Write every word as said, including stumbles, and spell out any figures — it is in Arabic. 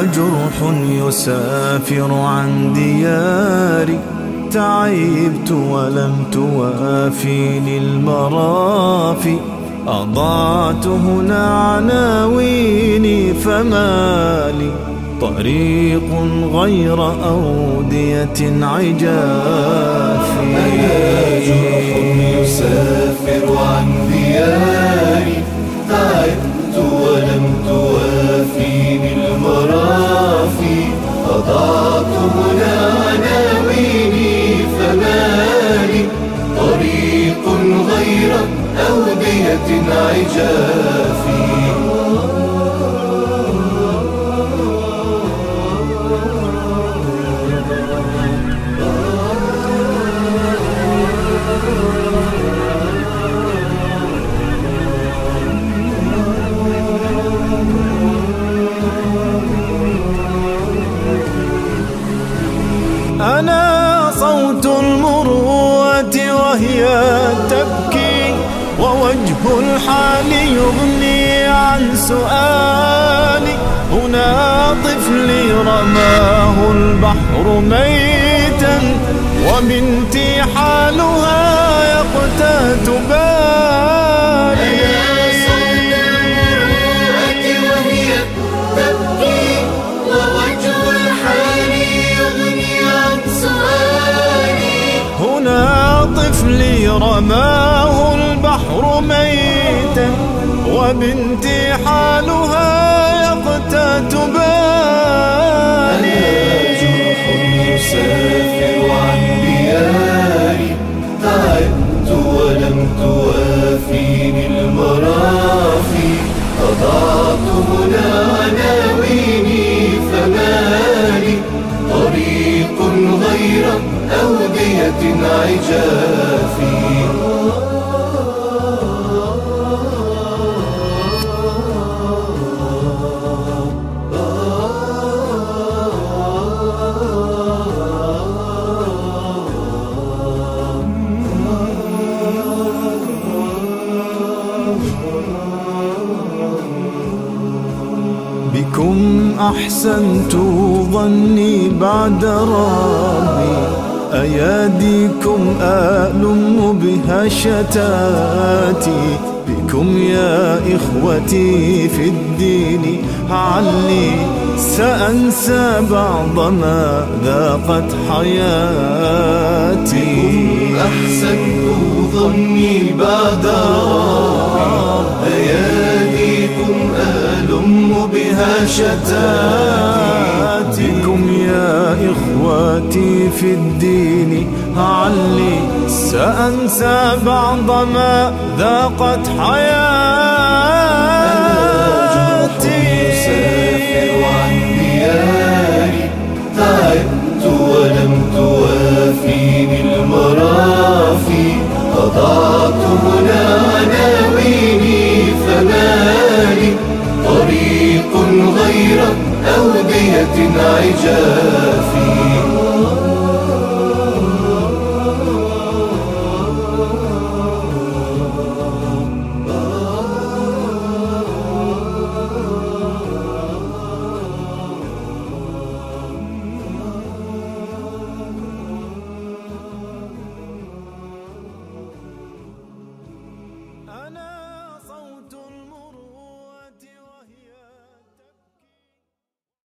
جرح يسافر عن دياري، تعبت ولم توافيني المرافي، أضعت هنا عناويني فمالي طريق غير أودية عجافي. أنا جرح يسافر عن دياري، تعبت ولم توافيني المرافي، أضعت هنا عناويني فمالي طريق غير أودية عجافي. أنا صوت المروءة وهي تبكي، ووجه الحال يغني عن سؤالي. هنا طفلي رماه البحر ميتا، وبنتي حالها يقتات بالي. طفلي رماه البحر ميتا، وبنتي حالها يقتات بالي. أنا جرح يسافر عن دياري، تعبت ولم توافيني المرافي، أضعت هنا عناويني فمالي طريق غير أودية عجافي. بكم أحسنت ظني بعد ربي، أياديكم ألم بها شتاتي. بكم يا إخوتي في الدين علي، سأنسى بعض ما ذاقت حياتي. بكم أحسنت ظني بعد ربي، أياديكم ألم بها شتاتي. بكم يا إخواتي في الدين علي، سأنسى بعض ما ذاقت حياتي. يسافر عن دياري، تعبت ولم توافيني المرافي، أضعت هنا عناويني فمالي طريق غير أودية عجافي.